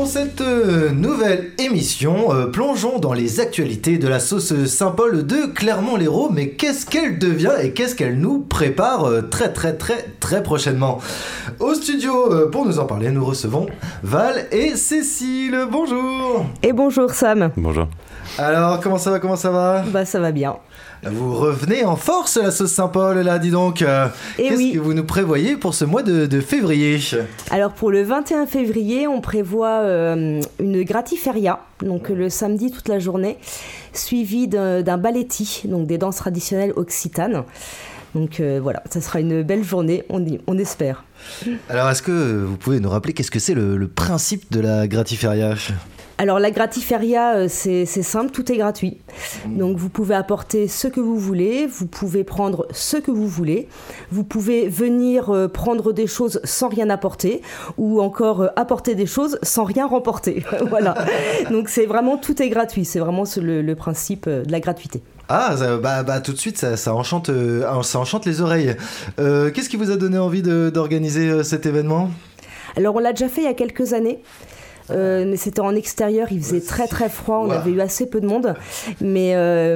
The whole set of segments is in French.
cette nouvelle émission, plongeons dans les actualités de la sauce Saint-Paul de Clermont-Lérault. Mais qu'est-ce qu'elle devient et qu'est-ce qu'elle nous prépare très prochainement? Au studio, pour nous en parler, nous recevons Val et Cécile. Bonjour. Et bonjour Sam. Bonjour. Alors, comment ça va? Bah ça va bien. Vous revenez en force, la sauce Saint-Paul, là, dis donc. Qu'est-ce que vous nous prévoyez pour ce mois de février? Alors, pour le 21 février, on prévoit une gratiferia, donc le samedi toute la journée, suivie d'un balletti, donc des danses traditionnelles occitanes. Donc voilà, ça sera une belle journée, on espère. Alors, est-ce que vous pouvez nous rappeler qu'est-ce que c'est le principe de la gratiferia? Alors la gratiferia, c'est simple, tout est gratuit. Donc vous pouvez apporter ce que vous voulez, vous pouvez prendre ce que vous voulez, vous pouvez venir prendre des choses sans rien apporter, ou encore apporter des choses sans rien remporter. Voilà. Donc c'est vraiment, tout est gratuit, c'est vraiment le principe de la gratuité. Ah, tout de suite, ça enchante les oreilles. Qu'est-ce qui vous a donné envie d'organiser cet événement ? Alors on l'a déjà fait il y a quelques années. Mais c'était en extérieur, il faisait très froid, on avait eu assez peu de monde, mais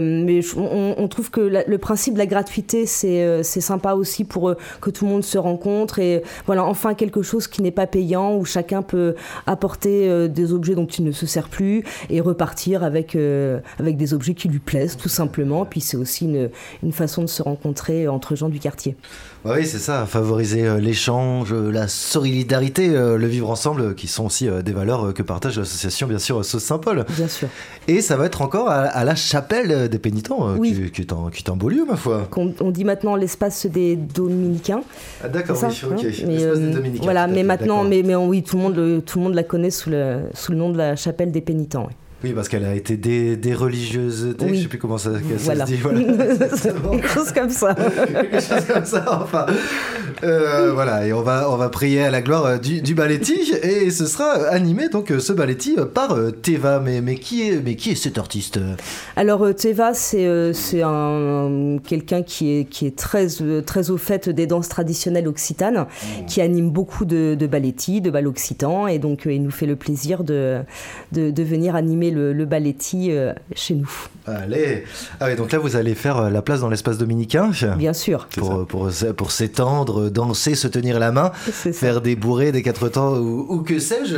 on trouve que le principe de la gratuité c'est sympa aussi pour que tout le monde se rencontre et voilà, enfin quelque chose qui n'est pas payant, où chacun peut apporter des objets dont il ne se sert plus et repartir avec des objets qui lui plaisent tout simplement. Puis c'est aussi une façon de se rencontrer entre gens du quartier. Oui, c'est ça, favoriser l'échange, la solidarité, le vivre ensemble, qui sont aussi des valeurs que partage l'association, bien sûr, Sauce Saint-Paul. Bien sûr. Et ça va être encore à la chapelle des pénitents, oui. qui est un beau lieu, ma foi. On dit maintenant l'espace des dominicains. Ah d'accord, ça, oui, ok. Mais, l'espace des dominicains. voilà, mais maintenant, d'accord. oui, tout le monde la connaît sous le nom de la chapelle des pénitents. Oui. Oui, parce qu'elle a été des religieuses, oui. Je sais plus comment ça voilà. se dit. Voilà. Quelque chose comme ça. Quelque chose comme ça, enfin. Voilà, et on va prier à la gloire du balletti, et ce sera animé, donc, ce balletti par Teva. Mais qui est cet artiste ? Alors, Teva, c'est quelqu'un qui est très au fait des danses traditionnelles occitanes, qui anime beaucoup de balletti, de bal occitan, et donc il nous fait le plaisir de venir animer le balletti chez nous. Allez. Ah oui, donc là vous allez faire la place dans l'espace dominicain. Bien sûr. Pour s'étendre, danser, se tenir la main, faire des bourrées des quatre temps ou que sais-je.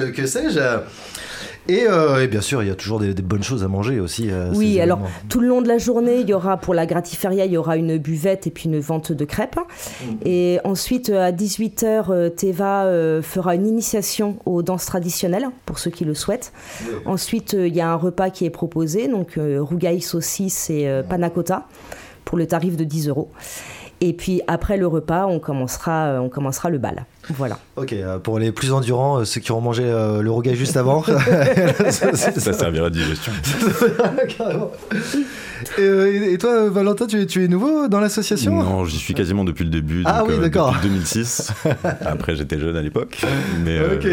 Et bien sûr, il y a toujours des bonnes choses à manger aussi. Oui, alors tout le long de la journée, il y aura, pour la gratiferia, il y aura une buvette et puis une vente de crêpes. Et ensuite, à 18h, Teva fera une initiation aux danses traditionnelles, pour ceux qui le souhaitent. Oui. Ensuite, il y a un repas qui est proposé, donc rougail, saucisse et panna cotta, pour le tarif de 10 €. Et puis après le repas, on commencera le bal. Voilà. Ok, pour les plus endurants, ceux qui auront mangé le rougail juste avant. ça servira de digestion. Carrément. Et toi, Valentin, tu es nouveau dans l'association ? Non, j'y suis quasiment depuis le début. Ah oui, d'accord. Depuis 2006. Après, j'étais jeune à l'époque. Mais, Ok.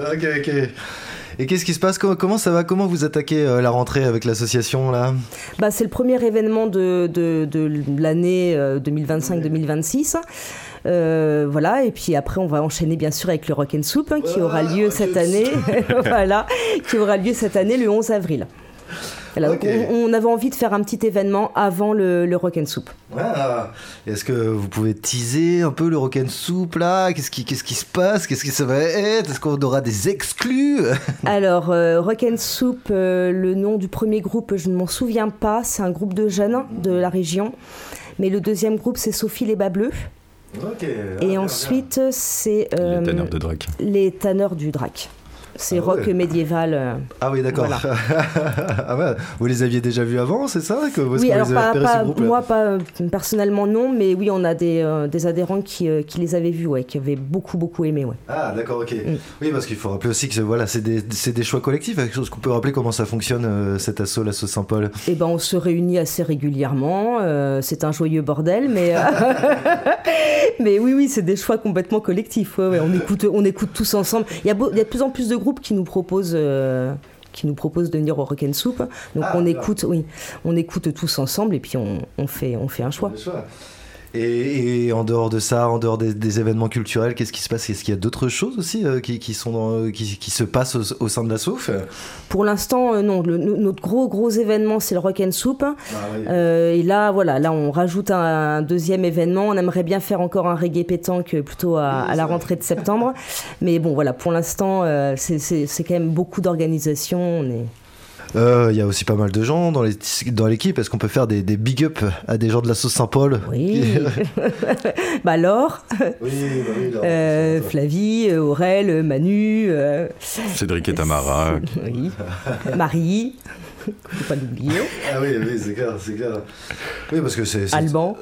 Et qu'est-ce qui se passe ? Comment ça va ? Comment vous attaquez la rentrée avec l'association là ? C'est le premier événement de l'année 2025-2026. Voilà, et puis après on va enchaîner bien sûr avec le Rock and Soup qui aura lieu cette année. Voilà, qui aura lieu cette année le 11 avril. Alors, okay. On avait envie de faire un petit événement avant le Rock and Soup. Ah, est-ce que vous pouvez teaser un peu le Rock and Soup là ? Qu'est-ce qui se passe ? Qu'est-ce que ça va être ? Est-ce qu'on aura des exclus ? Alors, Rock and Soup, le nom du premier groupe, je ne m'en souviens pas. C'est un groupe de jeunes de la région. Mais le deuxième groupe, c'est Sophie les Bas Bleus. Okay, et ensuite, c'est... les tanneurs de Drac. Les tanneurs du Drac. C'est rock médiéval. Ah oui, d'accord. Voilà. Ah ouais. Vous les aviez déjà vus avant, c'est ça que vous Oui, alors moi, pas personnellement non, mais oui, on a des adhérents qui les avaient vus, qui avaient beaucoup aimé. Ouais. Ah d'accord, ok. Oui, parce qu'il faut rappeler aussi que voilà, c'est des choix collectifs. Est-ce qu'on peut rappeler comment ça fonctionne, cet asso, l'asso Saint-Paul ? On se réunit assez régulièrement. C'est un joyeux bordel, mais mais oui, c'est des choix complètement collectifs. Ouais, on écoute tous ensemble. Il y a de plus en plus de groupes qui nous proposent de venir au Rock and Soup. Donc on écoute tous ensemble et puis on fait un choix. Et en dehors de ça, en dehors des événements culturels, qu'est-ce qui se passe? Est-ce qu'il y a d'autres choses aussi qui se passent au sein de la SOUF? Pour l'instant, non. Notre gros événement, c'est le Rock and Soup. Oui. Et là, on rajoute un deuxième événement. On aimerait bien faire encore un reggae pétanque plutôt à la rentrée de septembre. Mais bon, voilà, pour l'instant, c'est quand même beaucoup d'organisation. Il y a aussi pas mal de gens dans l'équipe. Est-ce qu'on peut faire des big up à des gens de la sauce Saint-Paul? Oui. Laure, Laure. Flavie, Aurel, Manu, Cédric et Tamara. Oui. Marie. Faut pas l'oublier. Ah oui, c'est clair. Oui, parce que c'est Alban.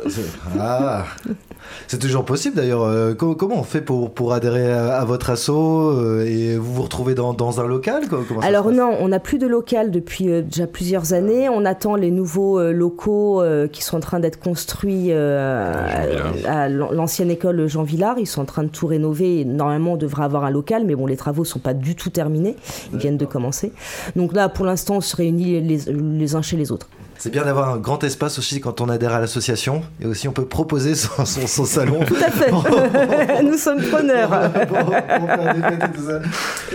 C'est toujours possible d'ailleurs. Comment on fait pour adhérer à votre asso et vous retrouvez dans un local? Alors non, on n'a plus de local depuis déjà plusieurs années. On attend les nouveaux locaux qui sont en train d'être construits à l'ancienne école Jean Villard. Ils sont en train de tout rénover. Normalement, on devrait avoir un local, mais bon, les travaux sont pas du tout terminés. Ils viennent de commencer. Donc là, pour l'instant, on se réunit les uns chez les autres. C'est bien d'avoir un grand espace aussi quand on adhère à l'association. Et aussi, on peut proposer son salon. Tout à fait. Nous sommes preneurs. pour faire des fêtes et tout ça.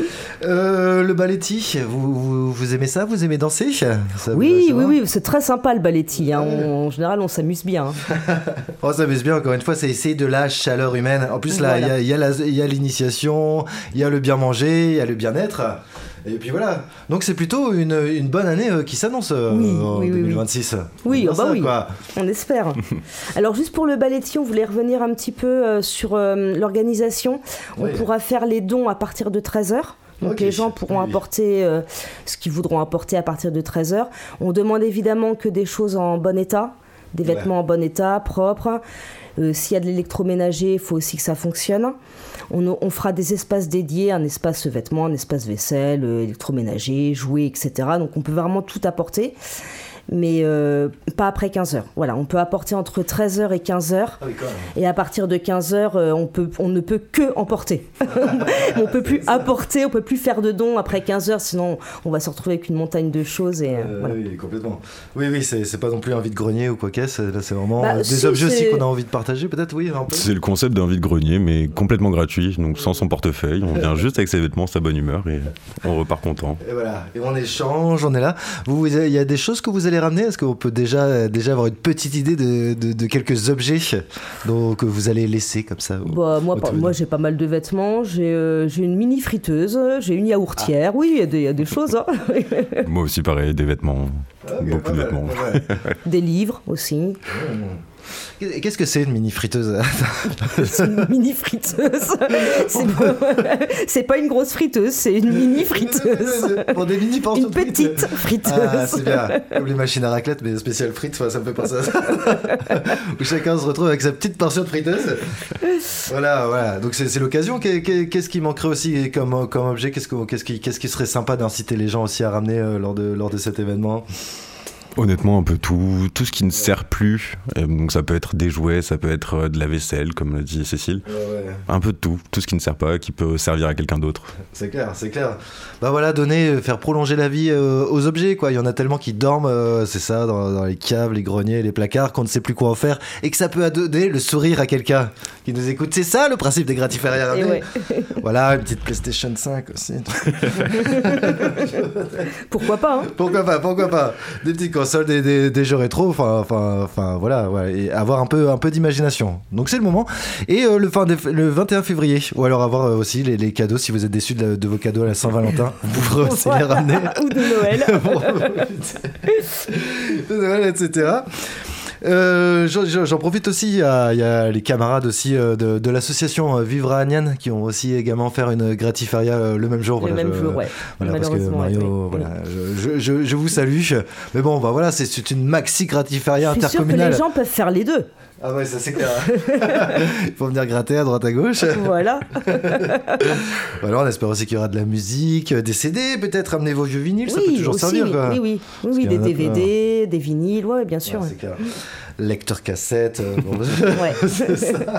Le balletti, vous aimez ça? Vous aimez danser? Oui, c'est très sympa le balletti. En général, on s'amuse bien. On s'amuse bien, encore une fois, c'est essayer de la chaleur humaine. En plus, là, il y a l'initiation, il y a le bien manger, il y a le bien-être. Et puis voilà. Donc c'est plutôt une bonne année qui s'annonce en 2026. Oui, oui. On espère. Alors juste pour le balletti, on voulait revenir un petit peu sur l'organisation. On pourra faire les dons à partir de 13h. Donc les gens pourront apporter ce qu'ils voudront apporter à partir de 13h. On demande évidemment que des choses en bon état, des vêtements en bon état, propres. S'il y a de l'électroménager, il faut aussi que ça fonctionne. On fera des espaces dédiés, un espace vêtements, un espace vaisselle, électroménager, jouets, etc. Donc on peut vraiment tout apporter. Mais pas après 15h. Voilà, on peut apporter entre 13h et 15h. Et à partir de 15h, on ne peut que emporter. On peut plus apporter, on peut plus faire de dons après 15h, sinon on va se retrouver avec une montagne de choses. Et, voilà. Oui, complètement. Oui, c'est pas non plus un vide-grenier ou quoi qu'est-ce. Là, c'est vraiment des objets aussi qu'on a envie de partager, peut-être, oui. Un peu. C'est le concept d'un vide-grenier, mais complètement gratuit, donc sans son portefeuille. On vient juste avec ses vêtements, sa bonne humeur, et on repart content. Et voilà, et on échange, on est là. Il y a des choses que vous allez ramener? Est-ce qu'on peut déjà avoir une petite idée de quelques objets que vous allez laisser comme ça moi j'ai pas mal de vêtements, j'ai une mini friteuse, j'ai une yaourtière, oui, il y a des choses. Hein. Moi aussi pareil, des vêtements, beaucoup de vêtements. Des livres aussi. Qu'est-ce que c'est une mini friteuse? C'est une mini friteuse. C'est pas une grosse friteuse, c'est une mini friteuse. Pour des mini portions. Une petite friteuse. Ah, c'est bien. Comme les machines à raclette, mais spécial frites, ça me fait penser à ça. Où chacun se retrouve avec sa petite portion de friteuse. Voilà. Donc c'est l'occasion. Qu'est-ce qui manquerait aussi comme objet? Qu'est-ce qui serait sympa d'inciter les gens aussi à ramener lors de cet événement? Honnêtement, un peu tout ce qui ne sert plus. Donc ça peut être des jouets, ça peut être de la vaisselle, comme le dit Cécile. Ouais. Un peu de tout ce qui ne sert pas, qui peut servir à quelqu'un d'autre. C'est clair. Bah voilà, faire prolonger la vie aux objets, quoi. Il y en a tellement qui dorment, c'est ça, dans les caves, les greniers, les placards, qu'on ne sait plus quoi en faire, et que ça peut donner le sourire à quelqu'un qui nous écoute. C'est ça le principe des gratifériens. Voilà, une petite PlayStation 5 aussi. Pourquoi pas, hein. Pourquoi pas. Des petites consoles, des jeux rétro, enfin voilà, et avoir un peu d'imagination. Donc c'est le moment. Et le 21 février, ou alors avoir aussi les cadeaux, si vous êtes déçus de vos cadeaux à la Saint-Valentin, vous pourrez aussi les ramener. Ou de Noël. De Noël, etc. J'en profite aussi, il y a les camarades aussi de l'association Vivre à Agnan qui ont aussi également faire une gratiféria le même jour. Le même jour, ouais. Voilà, parce que Mario, je vous salue. Mais bon, voilà, c'est une maxi gratiféria intercommunale. Je suis sûr que les gens peuvent faire les deux. Ah ouais, ça c'est clair. Il faut venir gratter à droite à gauche. Voilà. Alors on espère aussi qu'il y aura de la musique, des CD, peut-être amener vos vieux vinyles, ça peut toujours servir. Oui, des DVD, des vinyles, ouais, bien sûr. Ouais, c'est clair. Lecteur cassette, ouais. c'est ça.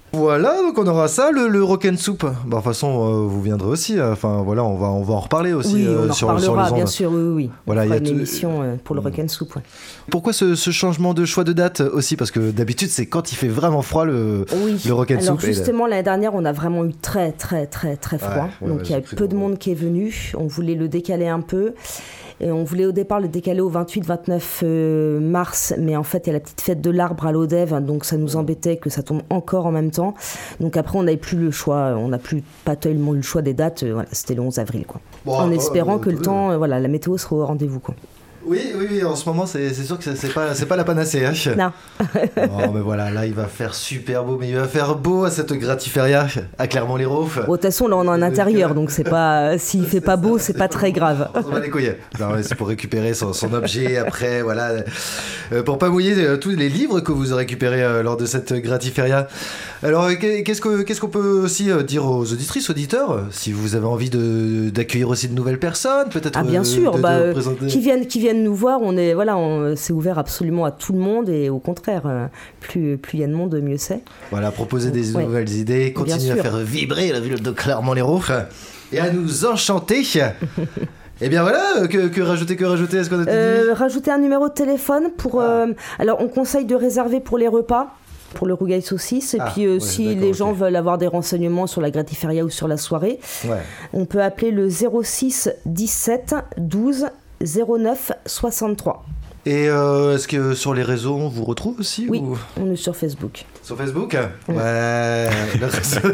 Voilà, donc on aura ça, le Rock'n'Soup. Bah, de toute façon, vous viendrez aussi. Enfin, voilà, on va en reparler aussi. Oui, on en sur les reparlera, ondes. bien sûr, oui. Voilà, il y a une émission pour le Rock'n'Soup. Ouais. Pourquoi ce changement de choix de date aussi? Parce que d'habitude, c'est quand il fait vraiment froid le Rock'n'Soup. Alors justement, l'année dernière, on a vraiment eu très froid. Donc il y a peu de monde qui est venu. On voulait le décaler un peu. Et on voulait au départ le décaler au 28-29 mars, mais en fait il y a la petite fête de l'arbre à l'Odève, donc ça nous embêtait que ça tombe encore en même temps. Donc après on n'avait plus le choix, on n'a plus pas tellement eu le choix des dates, voilà, c'était le 11 avril quoi. En espérant que le temps, voilà, la météo sera au rendez-vous quoi. Oui, en ce moment, c'est sûr que c'est pas la panacée. Hein. Non. Oh, mais voilà, là, il va faire super beau, mais il va faire beau à cette Gratiféria à Clermont-Lérault. De toute façon, là, on est en intérieur, donc c'est pas, s'il fait pas beau, c'est pas très grave. On va les couilles. Non, c'est pour récupérer son objet après, voilà. Pour pas mouiller tous les livres que vous aurez récupérés lors de cette Gratiféria. Alors, qu'est-ce qu'on peut aussi dire aux auditrices, auditeurs, si vous avez envie d'accueillir aussi de nouvelles personnes, peut-être. Ah, bien sûr, qui viennent nous voir, c'est ouvert absolument à tout le monde et au contraire, plus il y a de monde, mieux c'est. Voilà, proposer des nouvelles idées, continuer à faire vibrer la ville de Clermont-Lérault et à nous enchanter. Et bien voilà, que rajouter, est-ce qu'on a tout dit? Rajouter un numéro de téléphone pour... alors on conseille de réserver pour les repas, pour le rougail saucisse, et puis si les gens veulent avoir des renseignements sur la Gratiféria ou sur la soirée, on peut appeler le 06 17 12 09 63. Et est-ce que sur les réseaux on vous retrouve aussi? Oui, on est sur Facebook. Sur Facebook? Ouais, le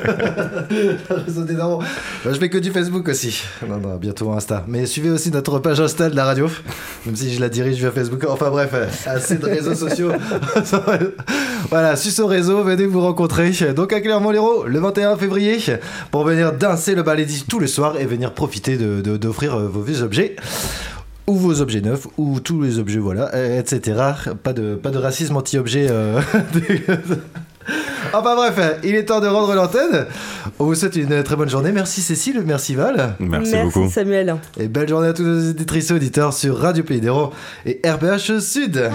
réseau des darons. Je fais que du Facebook aussi. Non, bientôt Insta. Mais suivez aussi notre page Insta de la radio, même si je la dirige via Facebook. Enfin bref, assez de réseaux sociaux. Voilà, sur ce réseau, venez vous rencontrer. Donc à Clermont-Lérault, le 21 février, pour venir danser le Balédie tout le soir et venir profiter d'offrir vos vieux objets. Ou vos objets neufs, ou tous les objets, voilà, etc. Pas de racisme anti-objet. Enfin bref, il est temps de rendre l'antenne. On vous souhaite une très bonne journée. Merci Cécile, merci Val. Merci beaucoup. Merci Samuel. Et belle journée à tous nos auditrices et auditeurs sur Radio Pays d'Hérault et RPH Sud.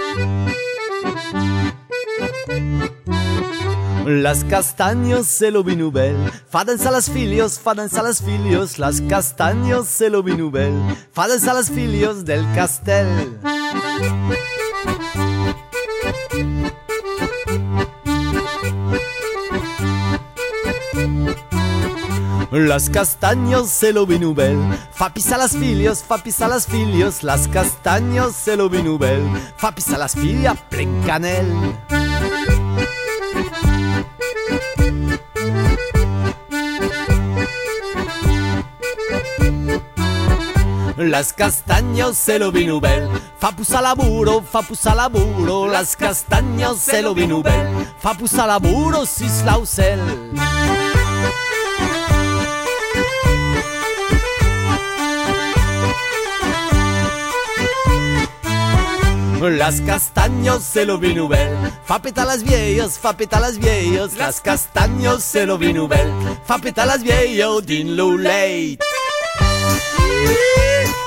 Las castaños se lo vinubel, faden a las filios, las castaños se lo vinubel, faden a las filios del castel. Las castaños se lo vinubel, fa pisa las filios, las castaños se lo vinubel, fa pisa las filias plen canel. Las castaños se lo vinubel, fa pusa laburo, las castaños se lo vinubel, fa pusa laburo sis lausel. Las castaños se lo vinubel, fa peta las viejos, las castaños se lo vinubel, fa peta las viejos din lo late.